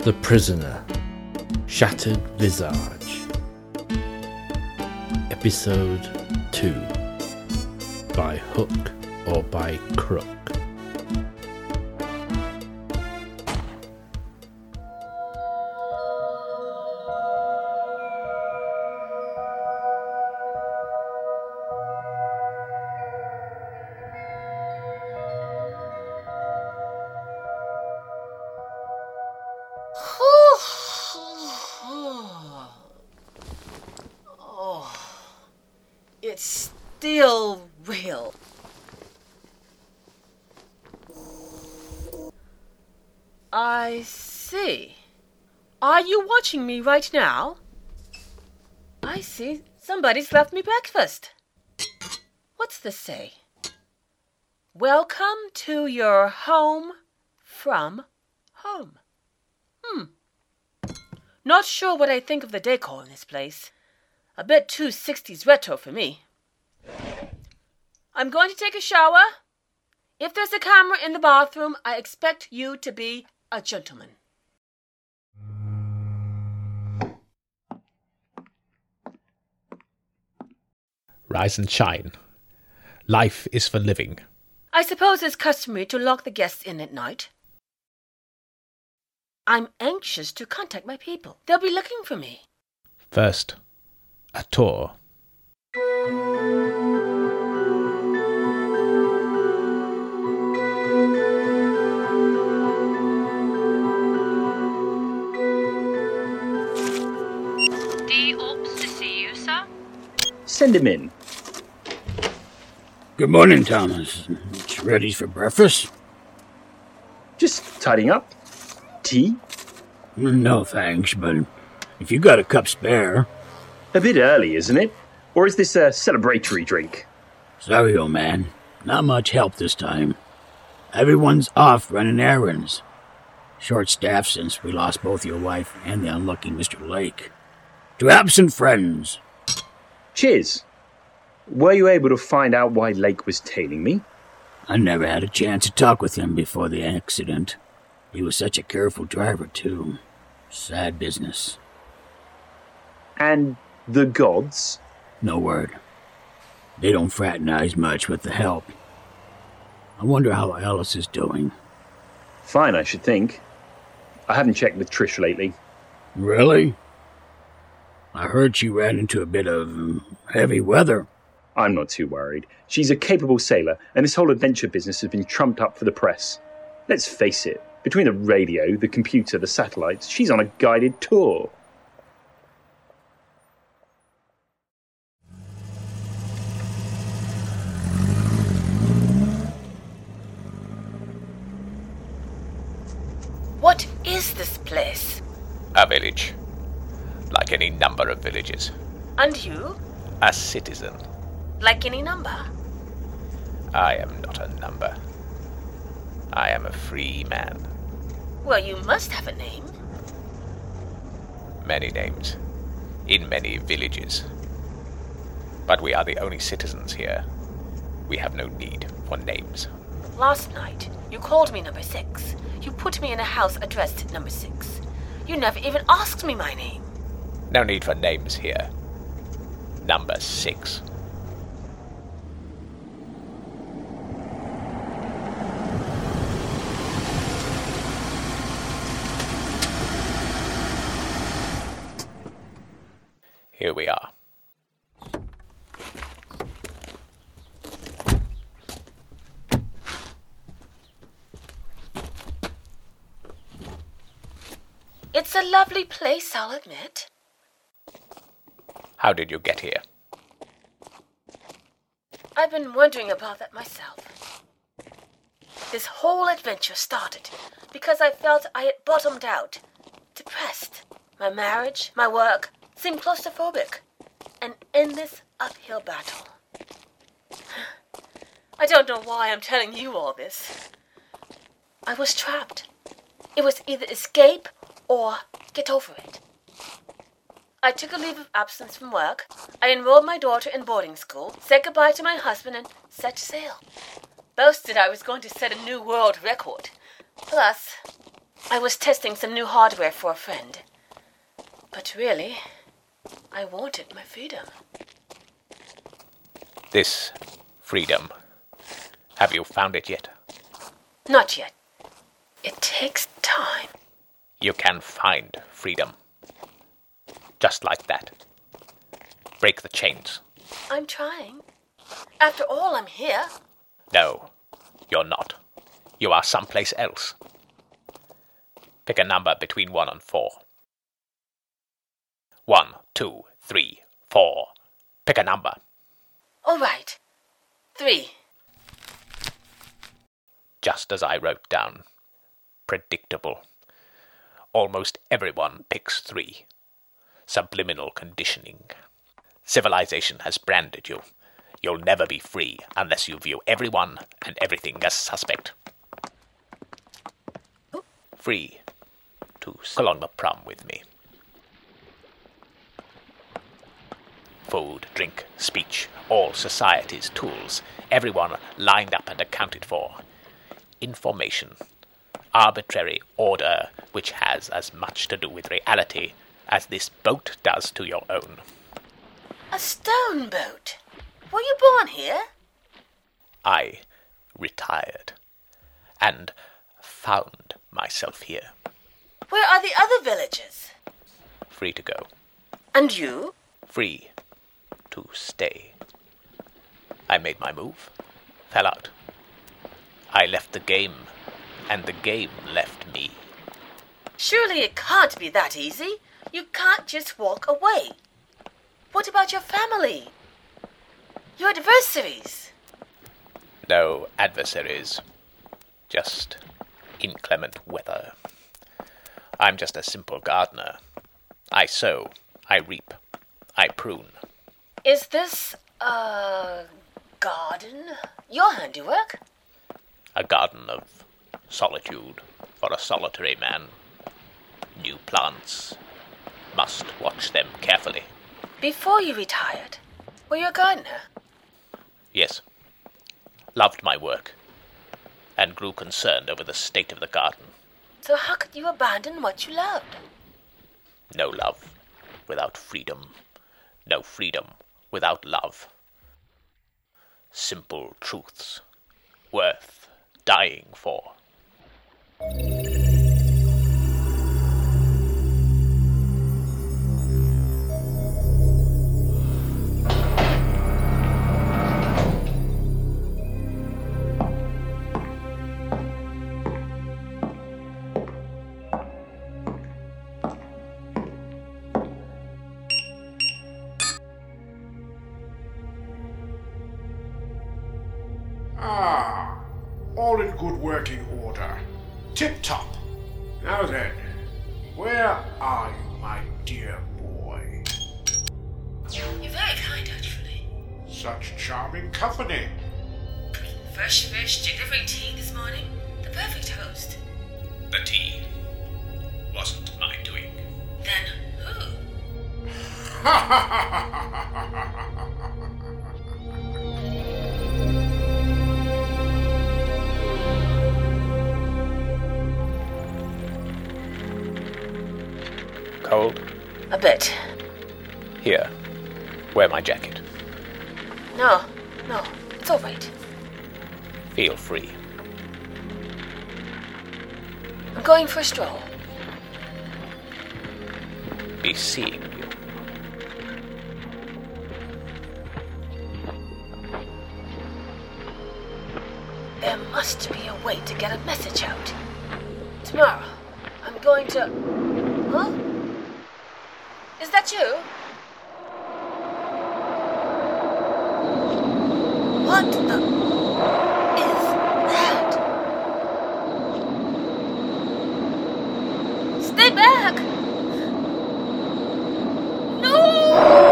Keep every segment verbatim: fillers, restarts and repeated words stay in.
The Prisoner, Shattered Visage. Episode two. By hook or by crook. It's still real. I see. Are you watching me right now? I see. Somebody's left me breakfast. What's this say? Welcome to your home from home. Hmm. Not sure what I think of the decor in this place. A bit too sixties retro for me. I'm going to take a shower. If there's a camera in the bathroom, I expect you to be a gentleman. Rise and shine. Life is for living. I suppose it's customary to lock the guests in at night. I'm anxious to contact my people. They'll be looking for me. First, a tour. D. Ops to see you, sir. Send him in. Good morning, Thomas. It's ready for breakfast? Just tidying up. Tea? No, thanks, but if you got a cup spare... A bit early, isn't it? Or is this a celebratory drink? Sorry, old man. Not much help this time. Everyone's off running errands. Short staffed since we lost both your wife and the unlucky Mister Lake. To absent friends. Cheers. Were you able to find out why Lake was tailing me? I never had a chance to talk with him before the accident. He was such a careful driver, too. Sad business. And the gods? No word. They don't fraternize much with the help. I wonder how Alice is doing. Fine, I should think. I haven't checked with Trish lately. Really? I heard she ran into a bit of um, heavy weather. I'm not too worried. She's a capable sailor, and this whole adventure business has been trumped up for the press. Let's face it, between the radio, the computer, the satellites, she's on a guided tour. What is this place? A village. Like any number of villages. And you? A citizen. Like any number? I am not a number. I am a free man. Well, you must have a name. Many names. In many villages. But we are the only citizens here. We have no need for names. Last night, you called me number six. You put me in a house addressed number six. You never even asked me my name. No need for names here. Number six. Here we are. It's a lovely place, I'll admit. How did you get here? I've been wondering about that myself. This whole adventure started because I felt I had bottomed out, depressed. My marriage, my work, seemed claustrophobic. An endless uphill battle. I don't know why I'm telling you all this. I was trapped. It was either escape or get over it. I took a leave of absence from work. I enrolled my daughter in boarding school, said goodbye to my husband, and set sail. Boasted I was going to set a new world record. Plus, I was testing some new hardware for a friend. But really, I wanted my freedom. This freedom, have you found it yet? Not yet. It takes time. You can find freedom. Just like that. Break the chains. I'm trying. After all, I'm here. No, you're not. You are someplace else. Pick a number between one and four. One, two, three, four. Pick a number. All right. Three. Just as I wrote down. Predictable. Almost everyone picks three. Subliminal conditioning. Civilization has branded you. You'll never be free unless you view everyone and everything as suspect. Free to sail along the prom with me. Food, drink, speech, all society's tools, everyone lined up and accounted for. Information, arbitrary order which has as much to do with reality as this boat does to your own. A stone boat? Were you born here? I retired and found myself here. Where are the other villagers? Free to go. And you? Free to stay. I made my move, fell out. I left the game, and the game left me. Surely it can't be that easy. You can't just walk away. What about your family? Your adversaries? No adversaries. Just inclement weather. I'm just a simple gardener. I sow, I reap, I prune. Is this a garden your handiwork? A garden of solitude for a solitary man. New plants. Must watch them carefully. Before you retired, were you a gardener? Yes. Loved my work. And grew concerned over the state of the garden. So how could you abandon what you loved? No love without freedom. No freedom without love. Simple truths. Worth dying for. Ah, all in good working order. Tip-top. Now then, where are you, my dear boy? You're very kind, actually. Such charming company. Fresh fish delivering tea this morning. The perfect host. The tea wasn't my doing. Then who? Cold? A bit. Here. Wear my jacket. No, no, it's all right. Feel free. I'm going for a stroll. Be seeing you. There must be a way to get a message out. Tomorrow, I'm going to... Huh? Is that you? What the... is that? Stay back! No!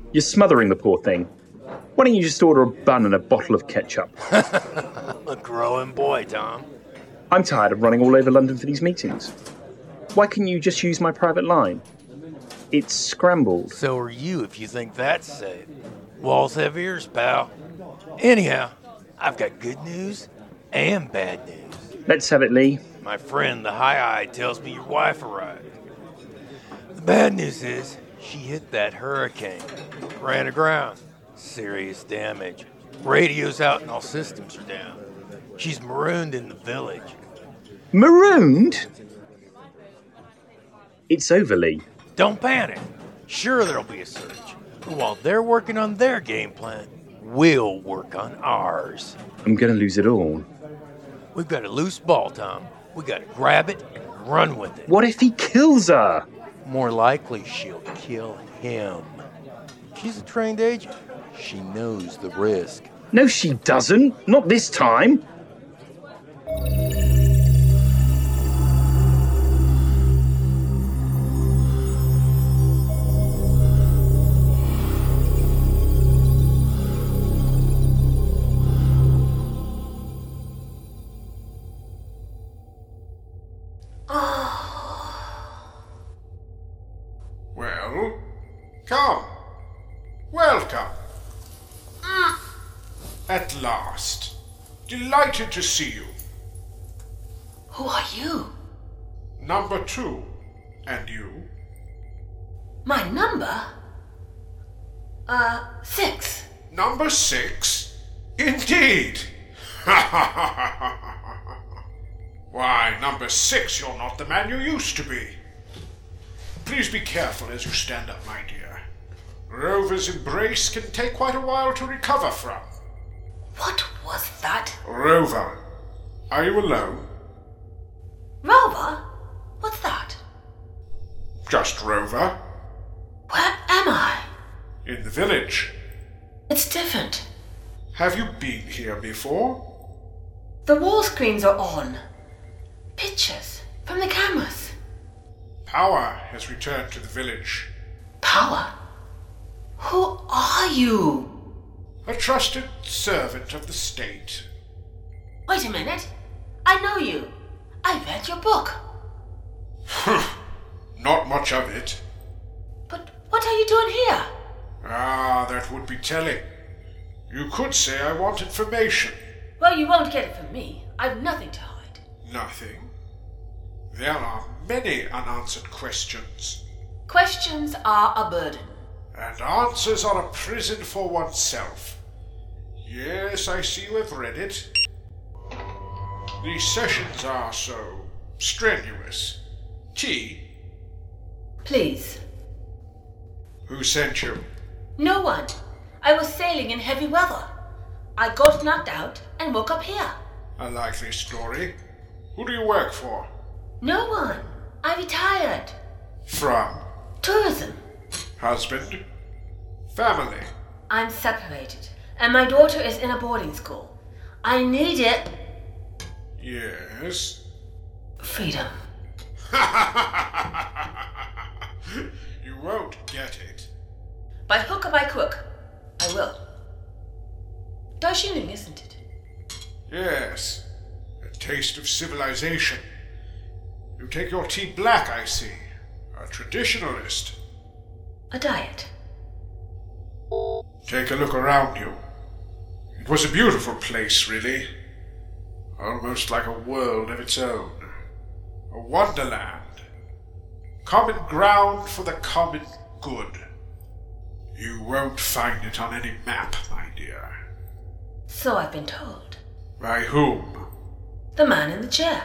You're smothering the poor thing. Why don't you just order a bun and a bottle of ketchup? A growing boy, Tom. I'm tired of running all over London for these meetings. Why couldn't you just use my private line? It's scrambled. So are you if you think that's safe. Walls have ears, pal. Anyhow, I've got good news and bad news. Let's have it, Lee. My friend, the High Eye, tells me your wife arrived. The bad news is she hit that hurricane, ran aground. Serious damage. Radio's out and all systems are down. She's marooned in the village. Marooned? It's over, Lee. Don't panic. Sure, there'll be a search. But while they're working on their game plan, we'll work on ours. I'm gonna lose it all. We've got a loose ball, Tom. We gotta grab it and run with it. What if he kills her? More likely, she'll kill him. She's a trained agent. She knows the risk. No, she doesn't. Not this time. Well, come. Welcome. At last. Delighted to see you. Who are you? Number two. And you? My number? Uh, six. Number six? Indeed. Why, number six, you're not the man you used to be. Please be careful as you stand up, my dear. Rover's embrace can take quite a while to recover from. What was that? Rover, are you alone? Rover? What's that? Just Rover. Where am I? In the village. It's different. Have you been here before? The wall screens are on. Pictures from the cameras. Power has returned to the village. Power? Who are you? A trusted servant of the state. Wait a minute. I know you. I read your book. Not much of it. But what are you doing here? Ah, that would be telling. You could say I want information. Well, you won't get it from me. I've nothing to hide. Nothing. There are many unanswered questions. Questions are a burden. And answers are a prison for oneself. Yes, I see you have read it. These sessions are so strenuous. Tea? Please. Who sent you? No one. I was sailing in heavy weather. I got knocked out and woke up here. A likely story. Who do you work for? No one. I retired. From? Tourism. Husband? Family? I'm separated, and my daughter is in a boarding school. I need it. Yes? Freedom. You won't get it. By hook or by crook, I will. Darjeeling, isn't it? Yes. A taste of civilization. You take your tea black, I see. A traditionalist. A diet. Take a look around you. It was a beautiful place, really. Almost like a world of its own. A wonderland. Common ground for the common good. You won't find it on any map, my dear. So I've been told. By whom? The man in the chair.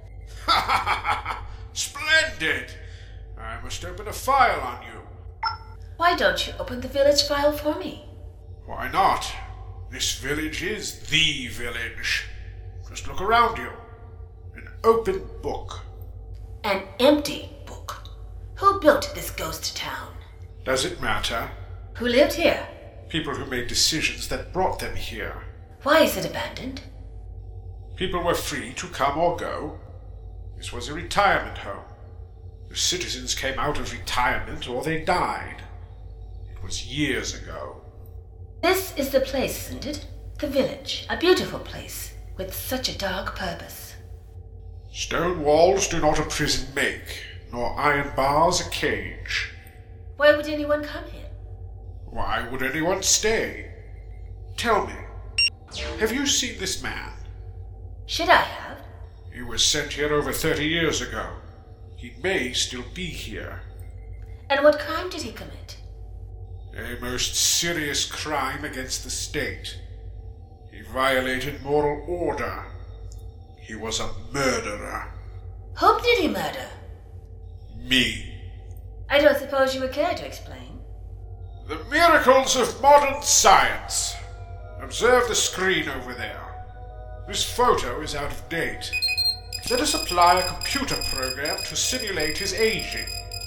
Splendid! I must open a file on you. Why don't you open the village file for me? Why not? This village is the village. Just look around you. An open book. An empty book. Who built this ghost town? Does it matter? Who lived here? People who made decisions that brought them here. Why is it abandoned? People were free to come or go. This was a retirement home. The citizens came out of retirement or they died. It was years ago. This is the place, isn't it? The village. A beautiful place, with such a dark purpose. Stone walls do not a prison make, nor iron bars a cage. Why would anyone come here? Why would anyone stay? Tell me, have you seen this man? Should I have? He was sent here over thirty years ago. He may still be here. And what crime did he commit? A most serious crime against the state. He violated moral order. He was a murderer. Whom did he murder? Me. I don't suppose you would care to explain. The miracles of modern science. Observe the screen over there. This photo is out of date. Let us apply a computer program to simulate his aging.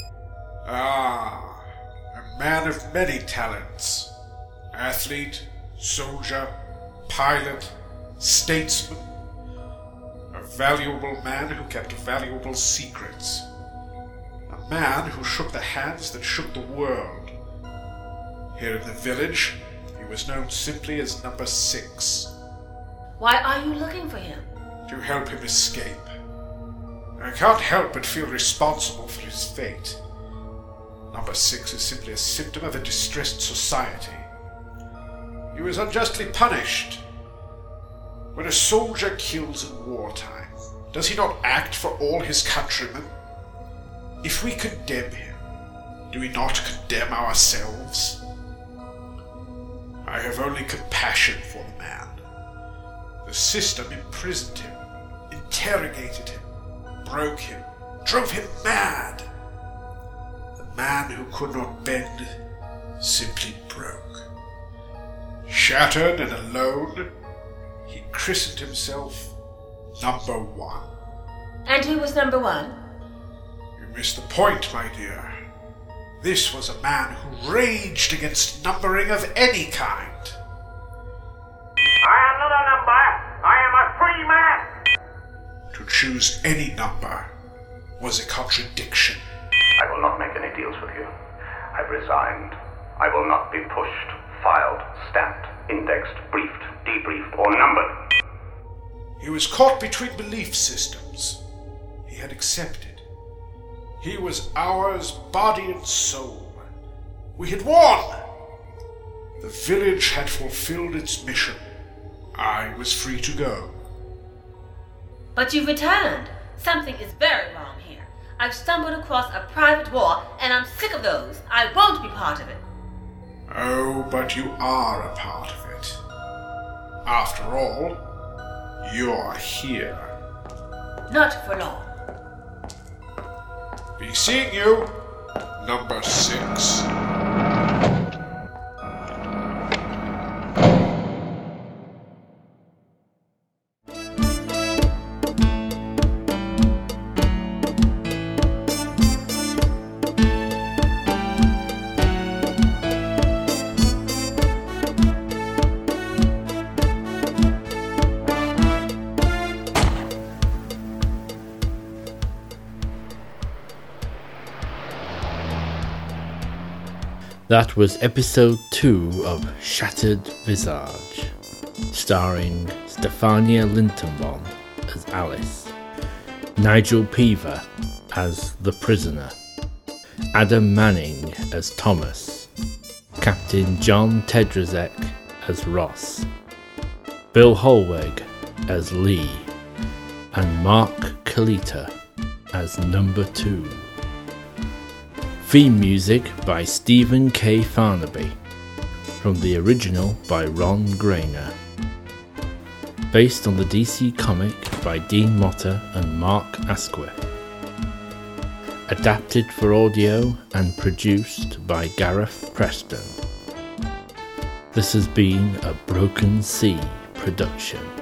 Ah, a man of many talents. Athlete, soldier, pilot, statesman. A valuable man who kept valuable secrets. A man who shook the hands that shook the world. Here in the village, he was known simply as Number Six. Why are you looking for him? To help him escape. I can't help but feel responsible for his fate. Number Six is simply a symptom of a distressed society. He was unjustly punished. When a soldier kills in wartime, does he not act for all his countrymen? If we condemn him, do we not condemn ourselves? I have only compassion for the man. The system imprisoned him, interrogated him, broke him, drove him mad. The man who could not bend simply broke. Shattered and alone, he christened himself Number One. And who was Number One? You missed the point, my dear. This was a man who raged against numbering of any kind. I am not a number. I am a free man. To choose any number was a contradiction. I will not make any deals with you. I've resigned. I will not be pushed, filed, stamped, indexed, briefed, debriefed, or numbered. He was caught between belief systems. He had accepted. He was ours, body and soul. We had won. The village had fulfilled its mission. I was free to go. But you've returned. Something is very wrong here. I've stumbled across a private war, and I'm sick of those. I won't be part of it. Oh, but you are a part of it. After all, you're here. Not for long. Be seeing you, Number Six. That was episode two of Shattered Visage, starring Stefania Lintonbon as Alice, Nigel Peaver as the prisoner, Adam Manning as Thomas, Captain John Tedrazek as Ross, Bill Holweg as Lee, and Mark Kalita as Number Two. Theme music by Stephen K. Farnaby, from the original by Ron Grainer. Based on the D C comic by Dean Motter and Mark Asquith. Adapted for audio and produced by Gareth Preston. This has been a Broken Sea production.